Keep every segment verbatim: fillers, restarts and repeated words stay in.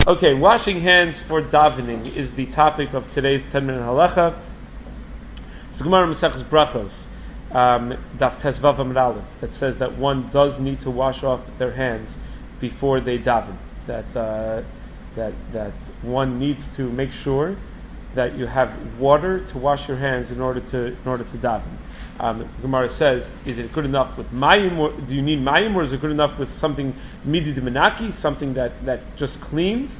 Okay, washing hands for davening is the topic of today's ten-minute halacha. It's Gemara Maseches Brachos, um, Daf Tesvav Amud Aleph, that says that one does need to wash off their hands before they daven. That uh, that that one needs to make sure that you have water to wash your hands in order to in order to daven. Um, Gemara says, is it good enough with mayim, or do you need mayim, or is it good enough with something midi de menaki, something that, that just cleans?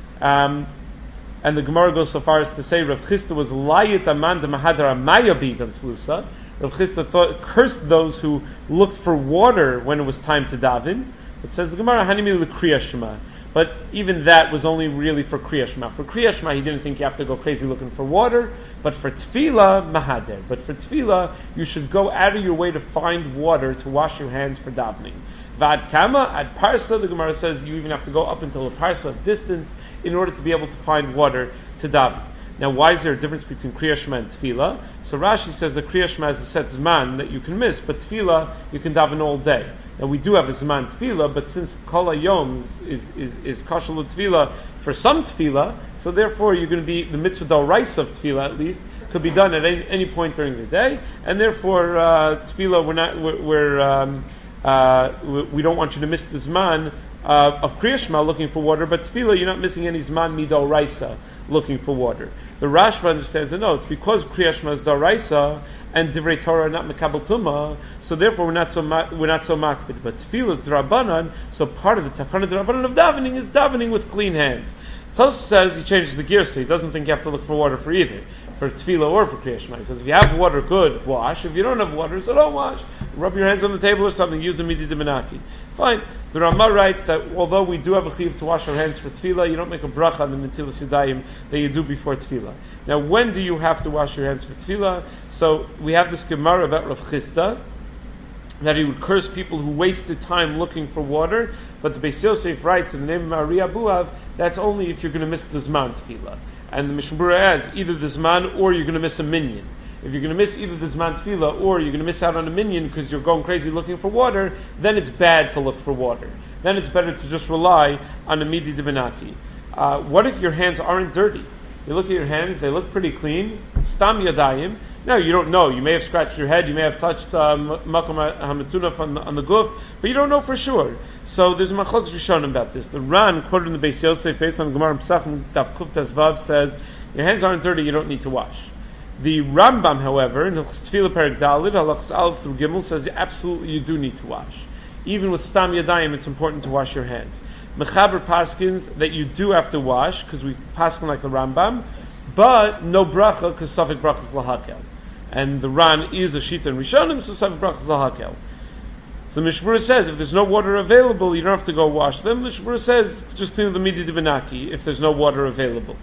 Um, and the Gemara goes so far as to say Rav Chisda was layit aman de mahadar amaya b'dan slusa. Rav Chisda thought, cursed those who looked for water when it was time to daven. It says the Gemara hanimi l'kriya shema. But even that was only really for Kriya Shema. For Kriya Shema, he didn't think you have to go crazy looking for water. But for Tefillah, Mahader. But for Tefillah, you should go out of your way to find water to wash your hands for davening. Vad Kama, at Parsa, the Gemara says you even have to go up until a Parsa of distance in order to be able to find water to daven. Now, why is there a difference between Kriya Shema and Tefillah? So Rashi says that Kriya Shema is a set Zman that you can miss, but Tefillah, you can daven all day. Now, we do have a Zman Tefillah, but since Kol HaYom is, is, is Kashal Tefillah for some Tefillah, so therefore you're going to be, the mitzvah d'oraisa of Tefillah at least, could be done at any, any point during the day, and therefore uh, Tefillah, we're not, we're, we're um, uh, we don't want you to miss the Zman uh, of Kriya Shema looking for water, but Tefillah, you're not missing any Zman Midoraisa looking for water. The Rashba understands that no, it's because Kriya Shema is Daraisa and Divrei Torah are not Mekabel Tumah, so therefore we're not so ma- we're not so makbid. But Tefillah is D'Rabbanan, so part of the Takana D'Rabbanan of davening is davening with clean hands. Tosfos says he changes the gear, so he doesn't think you have to look for water for either, for Tefillah or for Kriya Shema. He says if you have water, good, wash. If you don't have water, so don't wash. Rub your hands on the table or something. Use a midi de menaki. Fine. The Ramah writes that although we do have a chiyuv to wash our hands for Tefillah, you don't make a bracha on the Netilas Yadayim that you do before Tefillah. Now, when do you have to wash your hands for Tefillah? So we have this Gemara about Rav Chisda, that he would curse people who wasted time looking for water, but the Beis Yosef writes in the name of Ari Abuav, that's only if you're going to miss the Zman Tefillah. And the Mishnah Berurah adds, either the Zman or you're going to miss a minyan. If you're going to miss either the Zman Tefillah or you're going to miss out on a minyan because you're going crazy looking for water, then it's bad to look for water. Then it's better to just rely on a midi de benaki. Uh, what if your hands aren't dirty? You look at your hands, they look pretty clean. Stam yadayim. Now, you don't know. You may have scratched your head, you may have touched makom hametunaf on the, on the guf, but you don't know for sure. So there's a machlokes rishonim about this. The Ran, quoted in the Beis Yosef, based on Gemara Pesachim, Daf Kuf Tesvav, says, your hands aren't dirty, you don't need to wash. The Rambam, however, in Tefillah Perek Dalid, Halachas Aleph through Gimel, says absolutely you do need to wash. Even with Stam Yadayim, it's important to wash your hands. Mechaber paskins that you do have to wash, because we paskin like the Rambam, but no bracha, because Safek bracha is lahakel. And the Ran is a shita in Rishonim, so Safek bracha is lahakel. So the Mishnah Berurah says, if there's no water available, you don't have to go wash them. The Mishnah Berurah says, just clean the midi de benaki if there's no water available.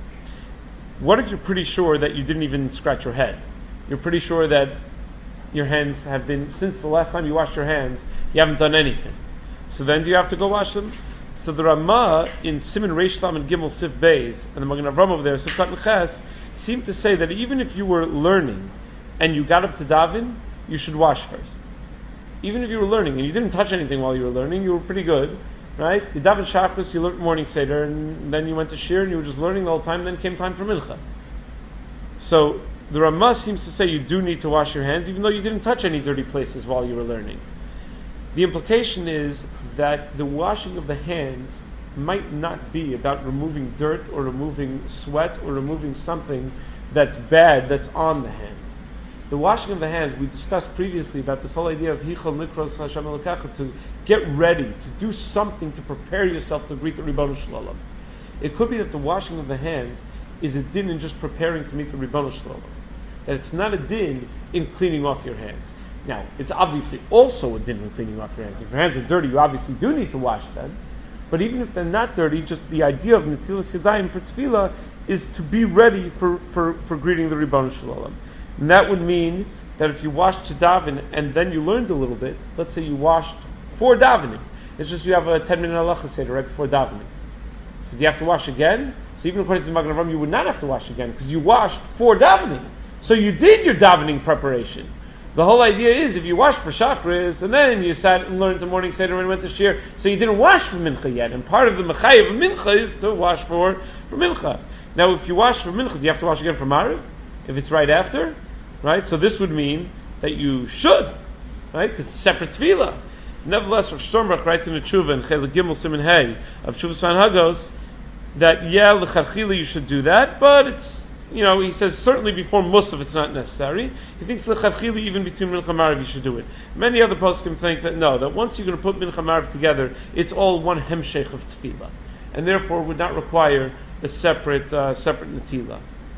What if you're pretty sure that you didn't even scratch your head? You're pretty sure that your hands have been, since the last time you washed your hands, you haven't done anything. So then do you have to go wash them? So the Ramah in Siman Reish Lam and Gimel Sif Beis, and the Magen Avram over there, Sif Kat Ches, seem to say that even if you were learning and you got up to daven, you should wash first. Even if you were learning and you didn't touch anything while you were learning, you were pretty good. Right? You daven Shachris, you learned morning Seder, and then you went to Shir, and you were just learning the whole time, then came time for Mincha. So, the Ramah seems to say you do need to wash your hands, even though you didn't touch any dirty places while you were learning. The implication is that the washing of the hands might not be about removing dirt, or removing sweat, or removing something that's bad that's on the hands. The washing of the hands, we discussed previously about this whole idea of Hichol Nikros Hashem Elokecha, to get ready, to do something to prepare yourself to greet the Ribono Shel Olam. It could be that the washing of the hands is a din in just preparing to meet the Ribono Shel Olam. That it's not a din in cleaning off your hands. Now, it's obviously also a din in cleaning off your hands. If your hands are dirty, you obviously do need to wash them. But even if they're not dirty, just the idea of Netilas Yadayim for Tefillah is to be ready for, for, for greeting the Ribono Shel Olam. And that would mean that if you washed to daven and then you learned a little bit, let's say you washed for davening, it's just you have a ten-minute halacha seder right before davening. So do you have to wash again? So even according to the Magen Avram, you would not have to wash again because you washed for davening. So you did your davening preparation. The whole idea is if you wash for Shachris and then you sat and learned the morning Seder and went to Shir, so you didn't wash for Mincha yet. And part of the Mechayev of Mincha is to wash for, for Mincha. Now if you wash for Mincha, do you have to wash again for Mariv? If it's right after? Right? So this would mean that you should. Right? Because it's separate Tefillah. Nevertheless, Rav Sternbach writes in the Tshuva in Chelik Gimel Siman Hey of Tshuva Svan Hagos that yeah, l'charchila you should do that, but it's, you know, he says certainly before Musaf it's not necessary. He thinks l'charchila even between Mincha and Mariv you should do it. Many other poskim think that no, that once you're going to put Mincha and Mariv together, it's all one hemshech of tefillah, and therefore would not require a separate uh, separate netila.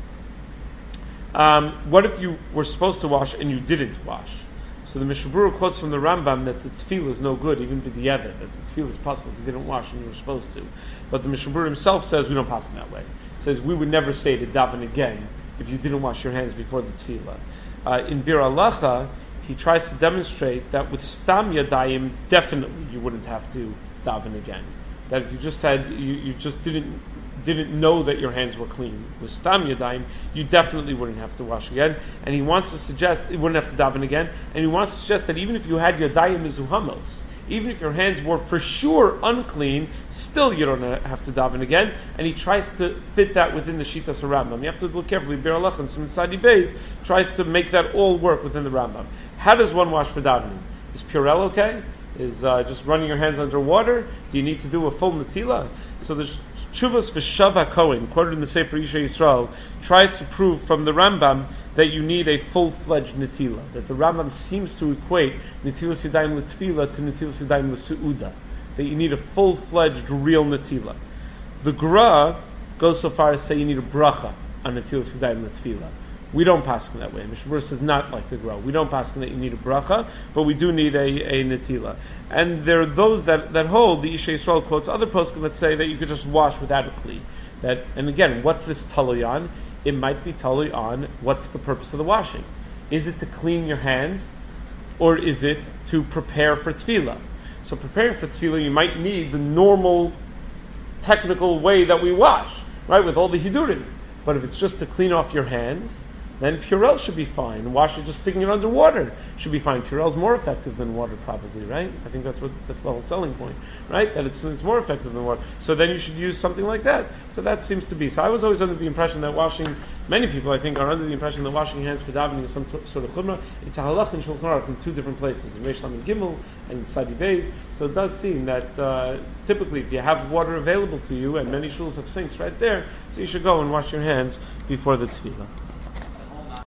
Um, what if you were supposed to wash and you didn't wash? So the Mishnah Berurah quotes from the Rambam that the tefillah is no good, even b'diavad, that the tefillah is possible if you didn't wash and you were supposed to. But the Mishnah Berurah himself says we don't pass it that way. He says we would never say to daven again if you didn't wash your hands before the tefillah. Uh, in Bir Halacha, he tries to demonstrate that with stam yadayim, definitely you wouldn't have to daven again. That if you just had, you, you just didn't didn't know that your hands were clean with stam yadayim, you definitely wouldn't have to wash again. And he wants to suggest you wouldn't have to daven again. And he wants to suggest that even if you had yadayim mizuhamos, even if your hands were for sure unclean, still you don't have to daven again. And he tries to fit that within the Shitas Rambam. You have to look carefully. Bir Halacha and Siman Sadi Beis tries to make that all work within the Rambam. How does one wash for davening? Is Purell okay? Is uh, just running your hands under water? Do you need to do a full netila? So the Chuvas V'Shav HaKohen, quoted in the Sefer Isha Yisrael, tries to prove from the Rambam that you need a full-fledged netila. That the Rambam seems to equate netilas yadayim l'tefila to netilas yadayim l'su'uda. That you need a full-fledged, real netila. The Gra goes so far as to say you need a bracha on netilas yadayim l'tefila. We don't pass in that way. Mishnah Berurah says not like the Gra. We don't pass in that you need a bracha, but we do need a, a netila. And there are those that, that hold, the Isha Yisrael quotes other poskim that say that you could just wash without a kli. That, and again, what's this talui on? It might be talui on what's the purpose of the washing. Is it to clean your hands, or is it to prepare for tefillah? So preparing for tefillah, you might need the normal technical way that we wash, right, with all the hidurim. But if it's just to clean off your hands, then Purell should be fine. Wash it just sticking it under water should be fine. Purell's more effective than water, probably, right? I think that's what that's the whole selling point, right? That it's it's more effective than water. So then you should use something like that. So that seems to be. So I was always under the impression that washing, many people I think are under the impression that washing hands for davening is some t- sort of chumrah. It's a halach in Shulchan Aruch in two different places, in Reish Lamed Gimel and in Sadi Beis. So it does seem that uh, typically if you have water available to you, and many shuls have sinks right there, so you should go and wash your hands before the tefillah.